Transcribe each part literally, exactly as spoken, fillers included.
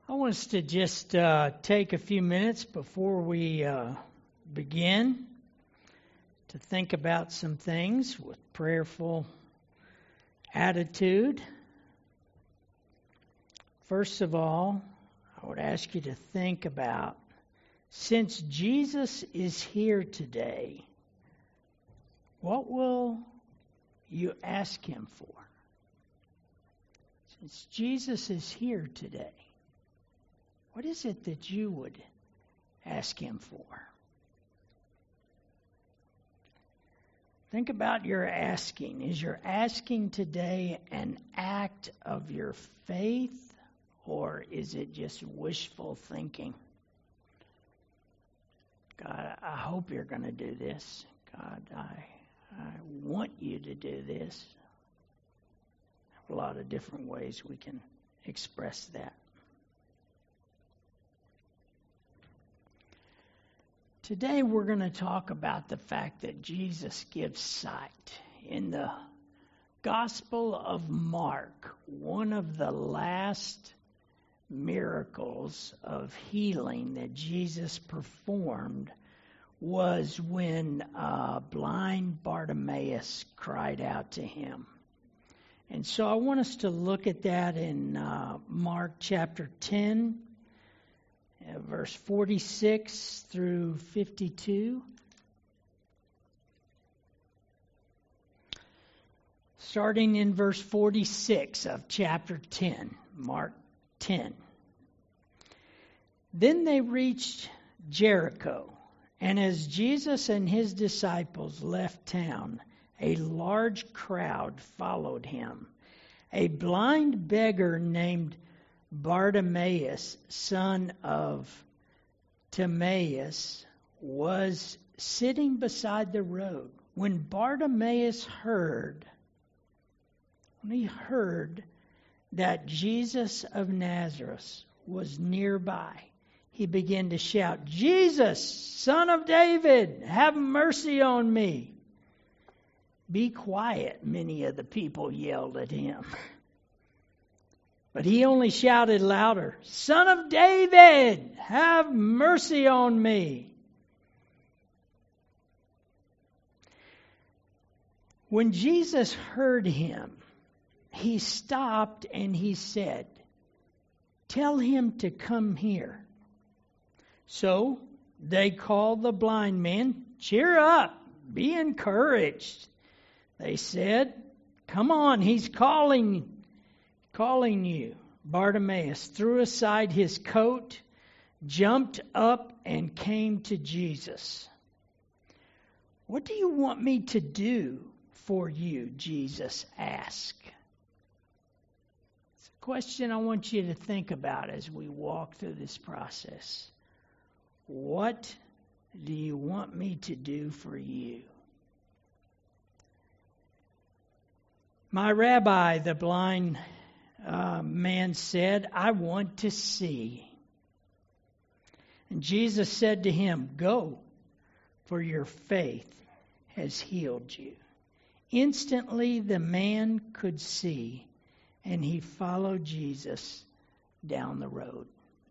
I want us to just uh, take a few minutes before we uh, begin to think about some things with prayerful attitude. First of all, I would ask you to think about, since Jesus is here today, what will you ask Him for? Since Jesus is here today, what is it that you would ask Him for? Think about your asking. Is your asking today an act of your faith, or is it just wishful thinking? God, I hope you're going to do this. God, I, I want you to do this. A lot of different ways we can express that. Today we're going to talk about the fact that Jesus gives sight. In the Gospel of Mark, one of the last miracles of healing that Jesus performed was when uh, blind Bartimaeus cried out to Him. And so I want us to look at that in uh, Mark chapter ten, uh, verse forty-six through fifty-two. Starting in verse forty-six of chapter ten, Mark ten. Then they reached Jericho, and as Jesus and His disciples left town, a large crowd followed Him. A blind beggar named Bartimaeus, son of Timaeus, was sitting beside the road. When Bartimaeus heard, when he heard that Jesus of Nazareth was nearby, he began to shout, "Jesus, Son of David, have mercy on me." "Be quiet," many of the people yelled at him. But he only shouted louder, "Son of David, have mercy on me." When Jesus heard him, He stopped and He said, "Tell him to come here." So they called the blind man. "Cheer up, be encouraged," they said. "Come on, he's calling, calling you." Bartimaeus threw aside his coat, jumped up, and came to Jesus. "What do you want me to do for you?" Jesus asked. It's a question I want you to think about as we walk through this process. What do you want me to do for you? "My rabbi," the blind uh, man said, "I want to see." And Jesus said to him, "Go, for your faith has healed you." Instantly the man could see, and he followed Jesus down the road.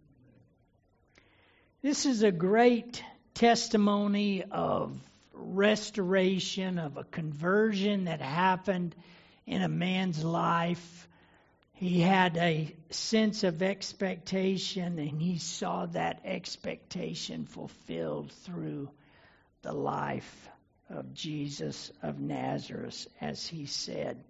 This is a great testimony of restoration, of a conversion that happened in a man's life. He had a sense of expectation, and he saw that expectation fulfilled through the life of Jesus of Nazareth, as he said.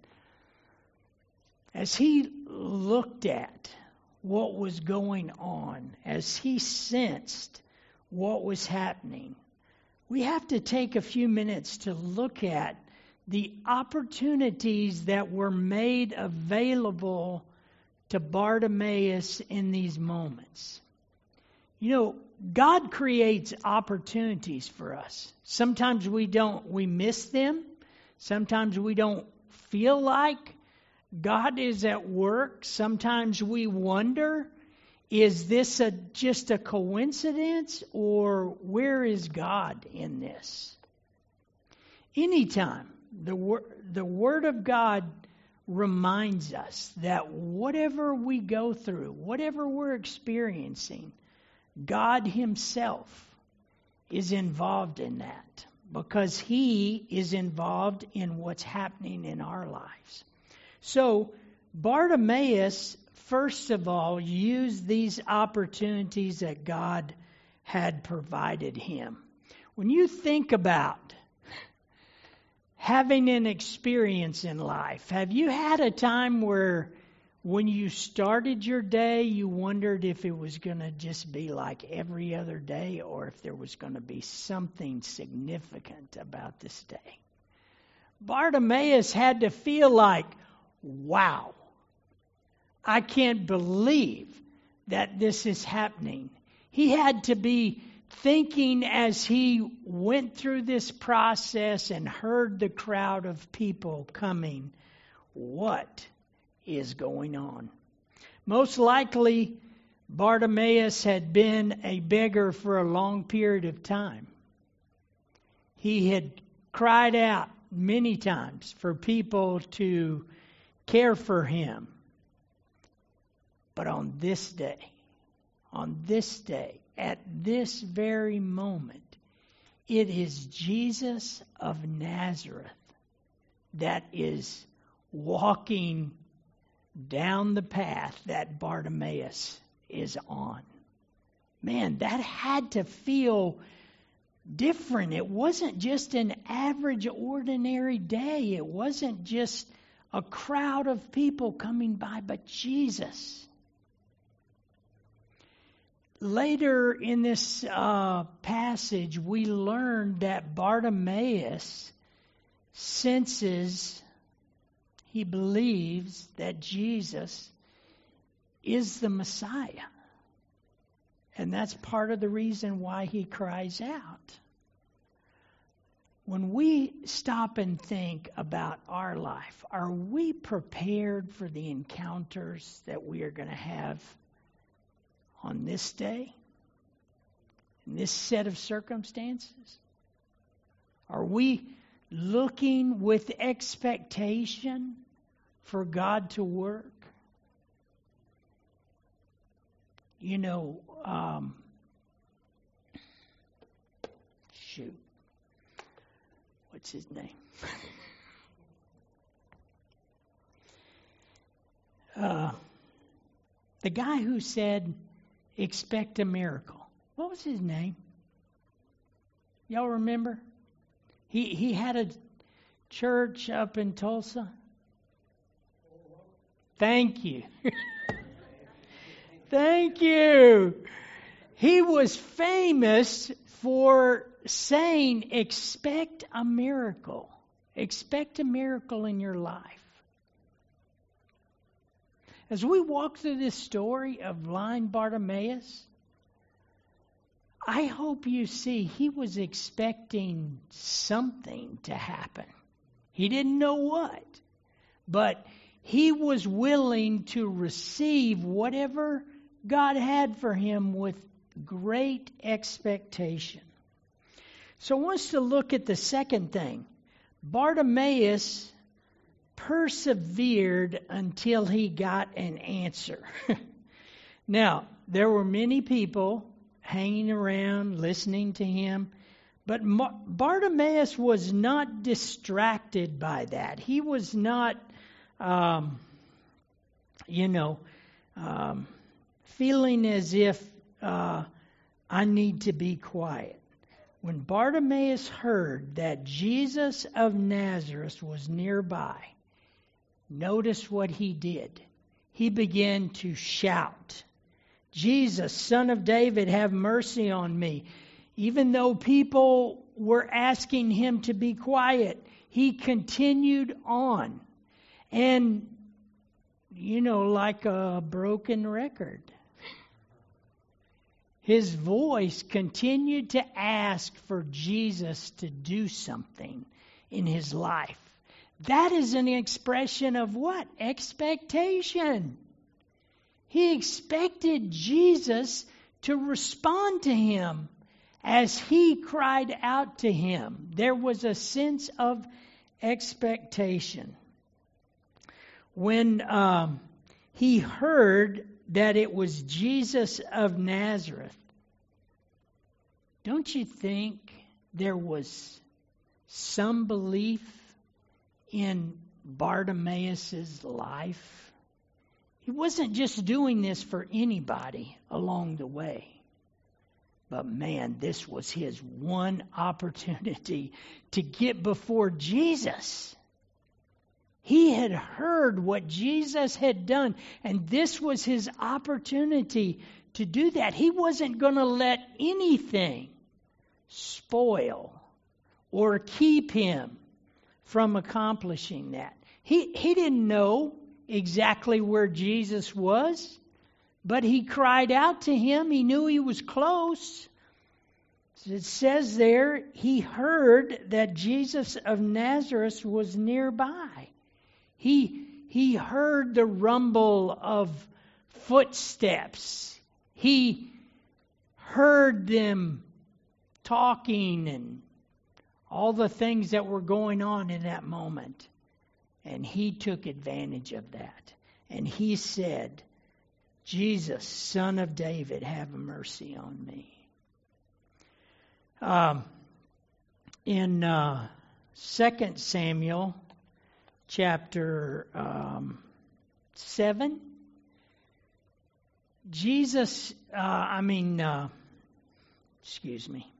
As he looked at what was going on, as he sensed what was happening, we have to take a few minutes to look at the opportunities that were made available to Bartimaeus in these moments. You know, God creates opportunities for us. Sometimes we don't, we miss them. Sometimes we don't feel like God is at work. Sometimes we wonder, is this a, just a coincidence, or where is God in this? Anytime the wor- the Word of God reminds us that whatever we go through, whatever we're experiencing, God Himself is involved in that, because He is involved in what's happening in our lives. So Bartimaeus, first of all, used these opportunities that God had provided him. When you think about having an experience in life, have you had a time where when you started your day, you wondered if it was going to just be like every other day, or if there was going to be something significant about this day? Bartimaeus had to feel like, wow, I can't believe that this is happening. He had to be thinking as he went through this process and heard the crowd of people coming, what is going on? Most likely, Bartimaeus had been a beggar for a long period of time. He had cried out many times for people to care for him. But on this day, on this day, at this very moment, it is Jesus of Nazareth that is walking down the path that Bartimaeus is on. Man, that had to feel different. It wasn't just an average, ordinary day. It wasn't just a crowd of people coming by, but Jesus. Later in this uh, passage, we learn that Bartimaeus senses, he believes that Jesus is the Messiah. And that's part of the reason why he cries out. When we stop and think about our life, are we prepared for the encounters that we are going to have on this day, in this set of circumstances? Are we looking with expectation for God to work? You know, um, shoot, what's his name? uh, the guy who said, expect a miracle. What was his name? Y'all remember? He he had a church up in Tulsa. Thank you. Thank you. He was famous for saying, expect a miracle. Expect a miracle in your life. As we walk through this story of blind Bartimaeus, I hope you see he was expecting something to happen. He didn't know what, but he was willing to receive whatever God had for him with great expectation. So I want us to look at the second thing. Bartimaeus persevered until he got an answer. Now, there were many people hanging around, listening to him, but Bartimaeus was not distracted by that. He was not, um, you know, um, feeling as if uh, I need to be quiet. When Bartimaeus heard that Jesus of Nazareth was nearby, notice what he did. He began to shout, Jesus, Son of David, have mercy on me. Even though people were asking him to be quiet, he continued on. And, you know, like a broken record, his voice continued to ask for Jesus to do something in his life. That is an expression of what? Expectation. He expected Jesus to respond to him as he cried out to him. There was a sense of expectation. when um, he heard that it was Jesus of Nazareth, don't you think there was some belief in Bartimaeus' life? He wasn't just doing this for anybody along the way. But man, this was his one opportunity to get before Jesus. He had heard what Jesus had done, and this was his opportunity to do that. He wasn't going to let anything spoil or keep him from accomplishing that. He, he didn't know exactly where Jesus was, but he cried out to him. He knew he was close. It says there, he heard that Jesus of Nazareth was nearby. He, he heard the rumble of footsteps. He heard them talking and all the things that were going on in that moment. And he took advantage of that. And he said, Jesus, Son of David, have mercy on me. Um, in uh, Second Samuel chapter um, seven, Jesus, uh, I mean, uh, excuse me.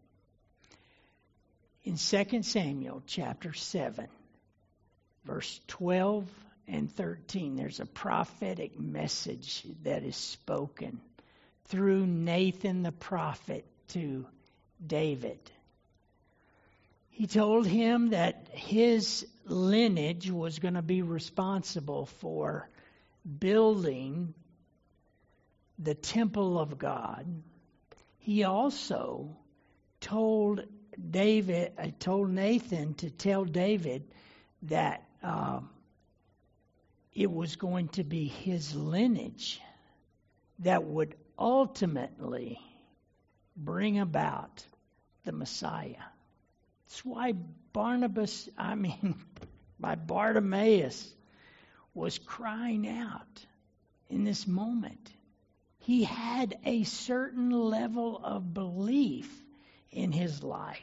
In Second Samuel chapter seven, verse twelve and thirteen, there's a prophetic message that is spoken through Nathan the prophet to David. He told him that his lineage was going to be responsible for building the temple of God. He also told David, I told Nathan to tell David that um, it was going to be his lineage that would ultimately bring about the Messiah. That's why Barnabas, I mean, by Bartimaeus, was crying out in this moment. He had a certain level of belief in his life.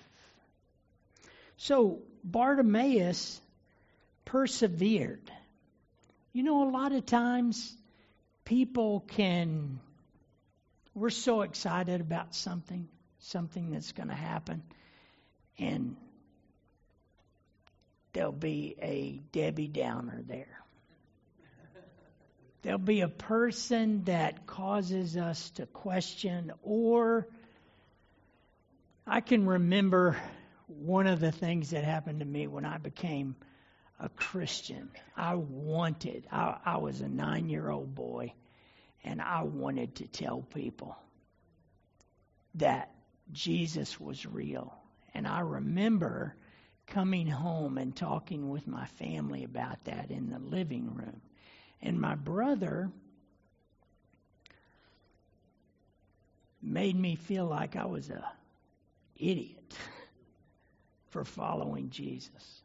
So Bartimaeus persevered. You know, a lot of times people can, we're so excited about something, something that's going to happen, and there'll be a Debbie Downer there. There'll be a person that causes us to question, or I can remember one of the things that happened to me when I became a Christian. I wanted, I, I was a nine-year-old boy, and I wanted to tell people that Jesus was real. And I remember coming home and talking with my family about that in the living room. And my brother made me feel like I was a idiot for following Jesus.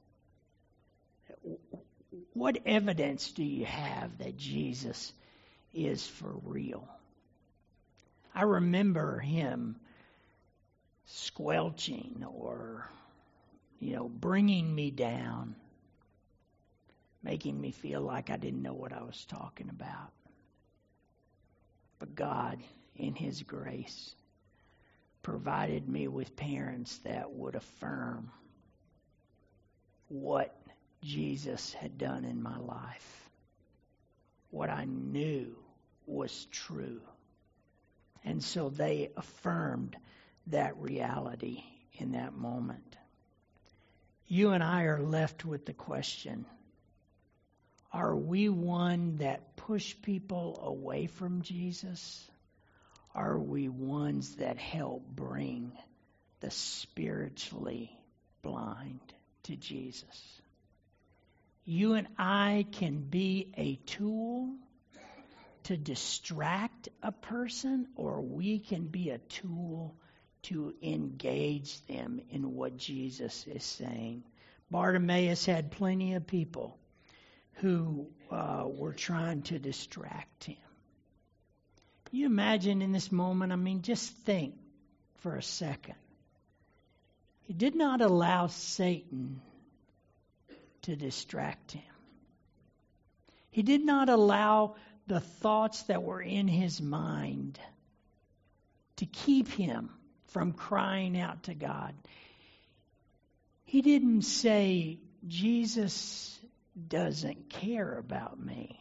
What evidence do you have that Jesus is for real? I remember him squelching or, you know, bringing me down, making me feel like I didn't know what I was talking about. But God, in His grace, provided me with parents that would affirm what Jesus had done in my life, what I knew was true. And so they affirmed that reality in that moment. You and I are left with the question, are we one that push people away from Jesus? Are we ones that help bring the spiritually blind to Jesus? You and I can be a tool to distract a person, or we can be a tool to engage them in what Jesus is saying. Bartimaeus had plenty of people who uh, were trying to distract him. You imagine in this moment, I mean, just think for a second. He did not allow Satan to distract him. He did not allow the thoughts that were in his mind to keep him from crying out to God. He didn't say, Jesus doesn't care about me.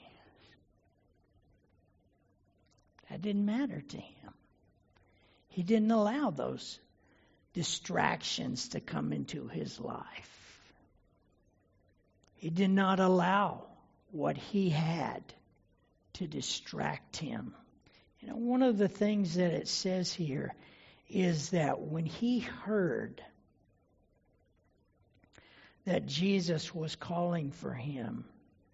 That didn't matter to him. He didn't allow those distractions to come into his life. He did not allow what he had to distract him. You know, one of the things that it says here is that when he heard that Jesus was calling for him,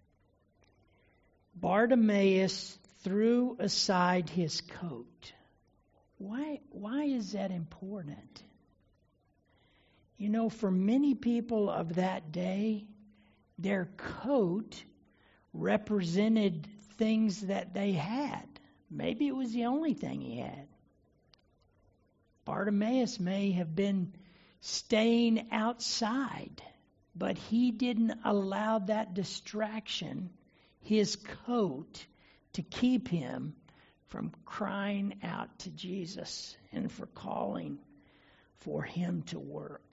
Bartimaeus threw aside his coat. Why, why is that important? You know, for many people of that day, their coat represented things that they had. Maybe it was the only thing he had. Bartimaeus may have been staying outside, but he didn't allow that distraction, his coat, to keep him from crying out to Jesus and for calling for him to work.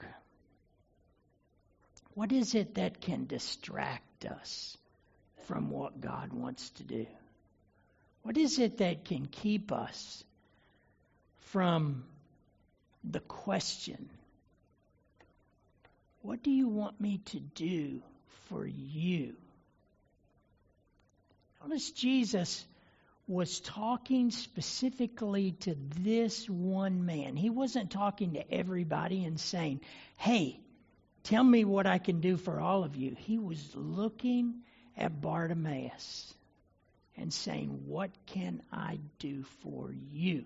What is it that can distract us from what God wants to do? What is it that can keep us from the question, what do you want me to do for you? Notice Jesus was talking specifically to this one man. He wasn't talking to everybody and saying, hey, tell me what I can do for all of you. He was looking at Bartimaeus and saying, what can I do for you?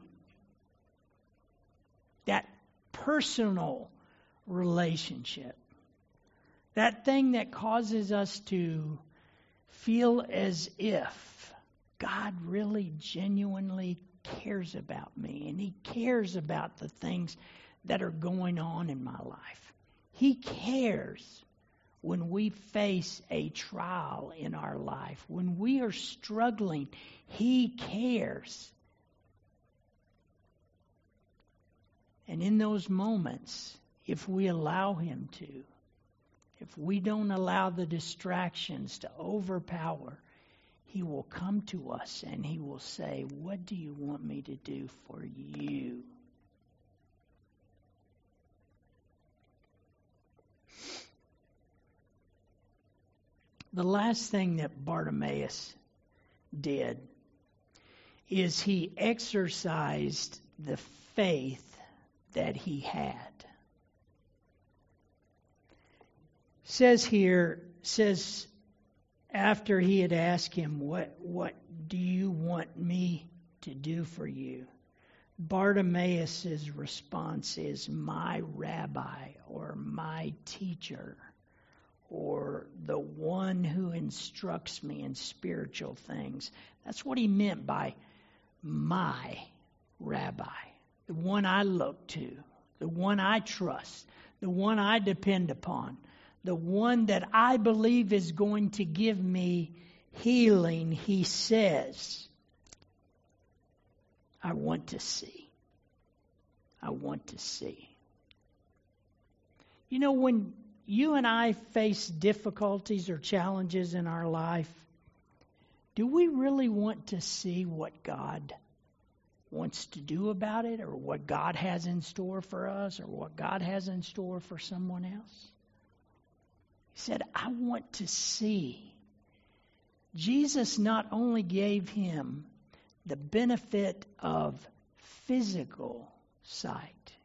That personal relationship. That thing that causes us to feel as if God really genuinely cares about me, and He cares about the things that are going on in my life. He cares when we face a trial in our life. When we are struggling, He cares. And in those moments, if we allow Him to, if we don't allow the distractions to overpower, He will come to us and He will say, what do you want me to do for you? The last thing that Bartimaeus did is he exercised the faith that he had. Says here, says after he had asked him, what, what do you want me to do for you? Bartimaeus' response is, my rabbi, or my teacher, or the one who instructs me in spiritual things. That's what he meant by my rabbi, the one I look to, the one I trust, the one I depend upon, the one that I believe is going to give me healing. He says, I want to see. I want to see. You know, when you and I face difficulties or challenges in our life, do we really want to see what God wants to do about it, or what God has in store for us, or what God has in store for someone else? He said, I want to see. Jesus not only gave him the benefit of physical sight,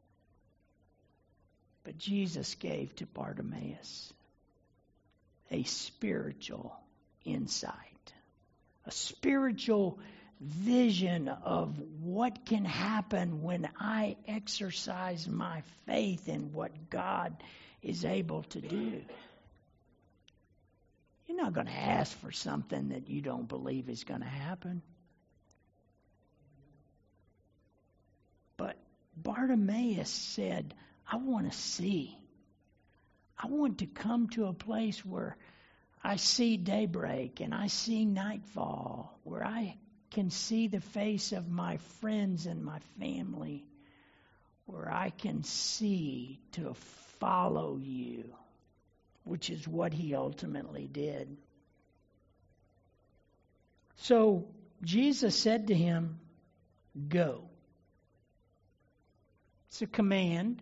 but Jesus gave to Bartimaeus a spiritual insight, a spiritual vision of what can happen when I exercise my faith in what God is able to do. You You're not going to ask for something that you don't believe is going to happen. But Bartimaeus said, I want to see. I want to come to a place where I see daybreak and I see nightfall, where I can see the face of my friends and my family, where I can see to follow you, which is what he ultimately did. So Jesus said to him, go. It's a command.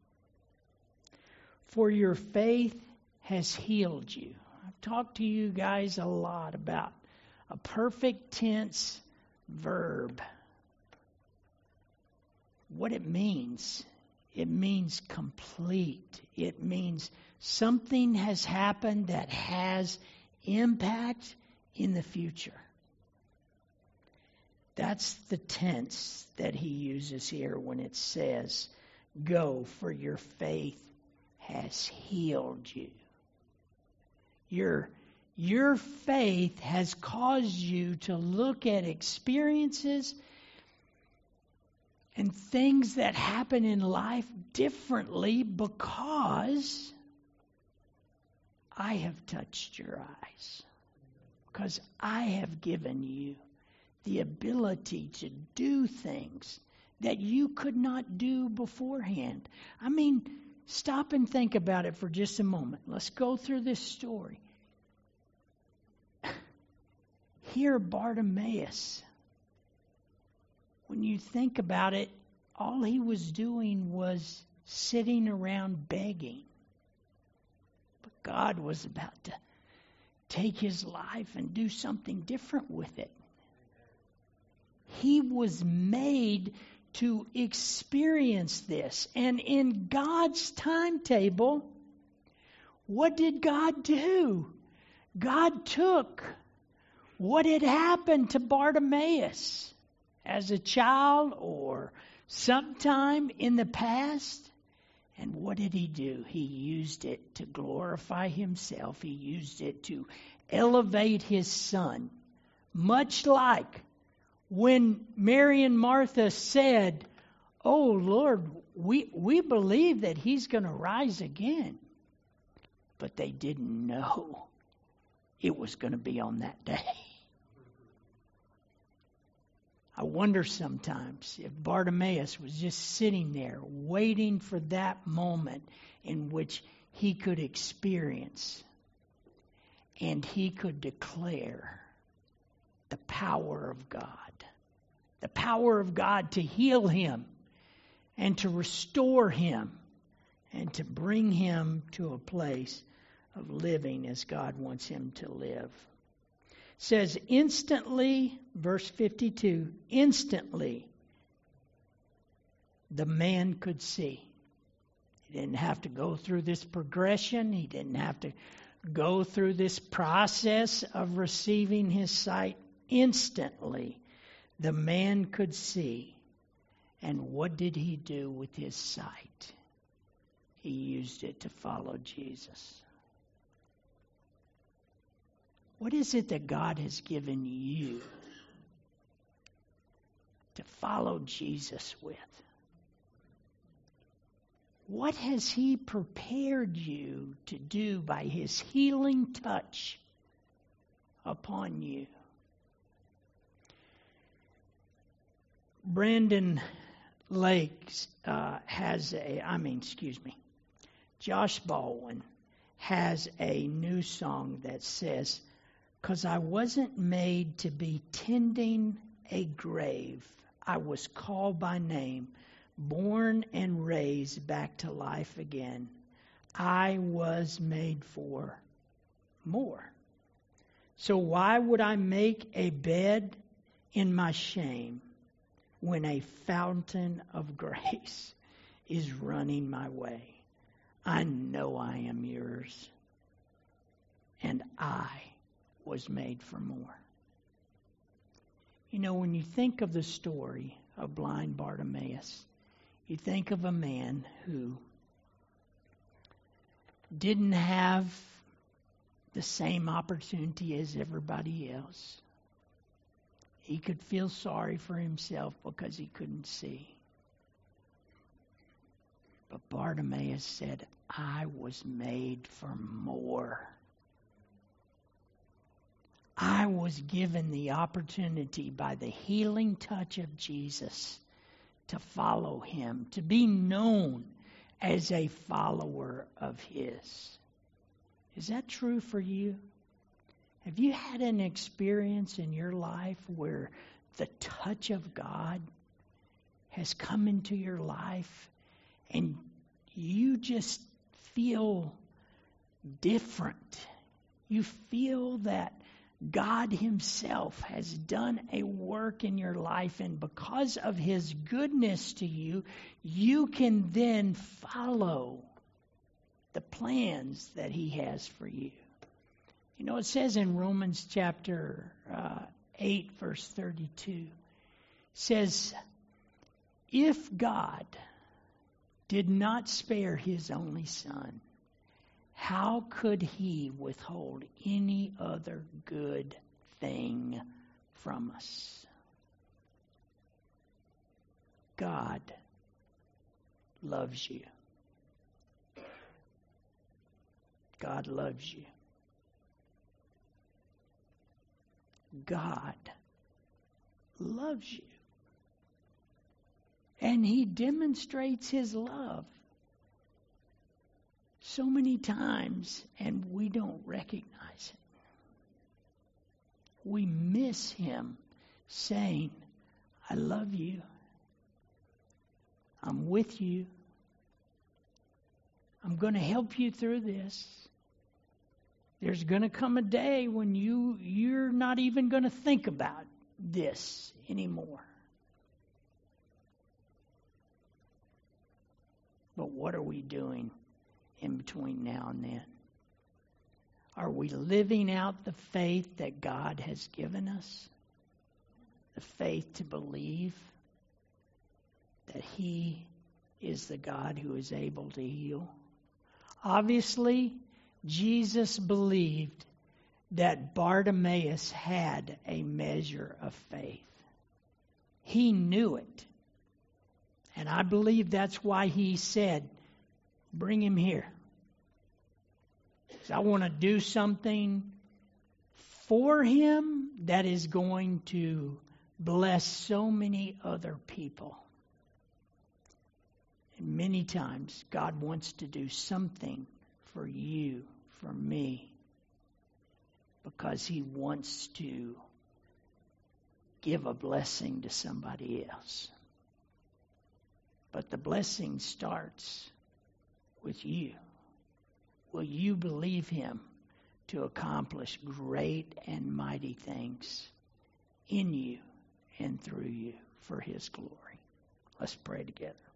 For your faith has healed you. I've talked to you guys a lot about a perfect tense verb. What it means. It means complete. It means something has happened that has impact in the future. That's the tense that he uses here when it says, go, for your faith has healed you. Your, your faith has caused you to look at experiences and things that happen in life differently because I have touched your eyes. Because I have given you the ability to do things that you could not do beforehand. I mean, stop and think about it for just a moment. Let's go through this story. Here, Bartimaeus, when you think about it, all he was doing was sitting around begging. But God was about to take his life and do something different with it. He was made to experience this. And in God's timetable, what did God do? God took what had happened to Bartimaeus as a child or sometime in the past. And what did he do? He used it to glorify himself. He used it to elevate his son. Much like when Mary and Martha said, oh Lord, we, we believe that he's going to rise again. But they didn't know it was going to be on that day. I wonder sometimes if Bartimaeus was just sitting there waiting for that moment in which he could experience and he could declare the power of God. The power of God to heal him and to restore him and to bring him to a place of living as God wants him to live. It says instantly, verse fifty-two, instantly the man could see. He didn't have to go through this progression. He didn't have to go through this process of receiving his sight. Instantly, the man could see. And what did he do with his sight? He used it to follow Jesus. What is it that God has given you to follow Jesus with? What has he prepared you to do by his healing touch upon you? Brandon Lake uh, has a, I mean, excuse me, Josh Baldwin has a new song that says, "'Cause I wasn't made to be tending a grave. I was called by name, born and raised back to life again. I was made for more. So why would I make a bed in my shame when a fountain of grace is running my way? I know I am yours, and I was made for more." You know, when you think of the story of blind Bartimaeus, you think of a man who didn't have the same opportunity as everybody else. He could feel sorry for himself because he couldn't see. But Bartimaeus said, I was made for more. I was given the opportunity by the healing touch of Jesus to follow him, to be known as a follower of his. Is that true for you? Have you had an experience in your life where the touch of God has come into your life and you just feel different? You feel that God himself has done a work in your life, and because of his goodness to you, you can then follow the plans that he has for you. You know, it says in Romans chapter uh, eight, verse thirty-two, says, if God did not spare his only son, how could he withhold any other good thing from us? God loves you. God loves you. God loves you. And he demonstrates his love so many times, and we don't recognize it. We miss him saying, I love you. I'm with you. I'm going to help you through this. There's going to come a day when you, you're not even going to think about this anymore. But what are we doing in between now and then? Are we living out the faith that God has given us? The faith to believe that he is the God who is able to heal? Obviously, Jesus believed that Bartimaeus had a measure of faith. He knew it. And I believe that's why he said, bring him here. I want to do something for him that is going to bless so many other people. And many times God wants to do something for you, for me, because he wants to give a blessing to somebody else. But the blessing starts with you. Will you believe him to accomplish great and mighty things in you and through you for his glory? Let's pray together.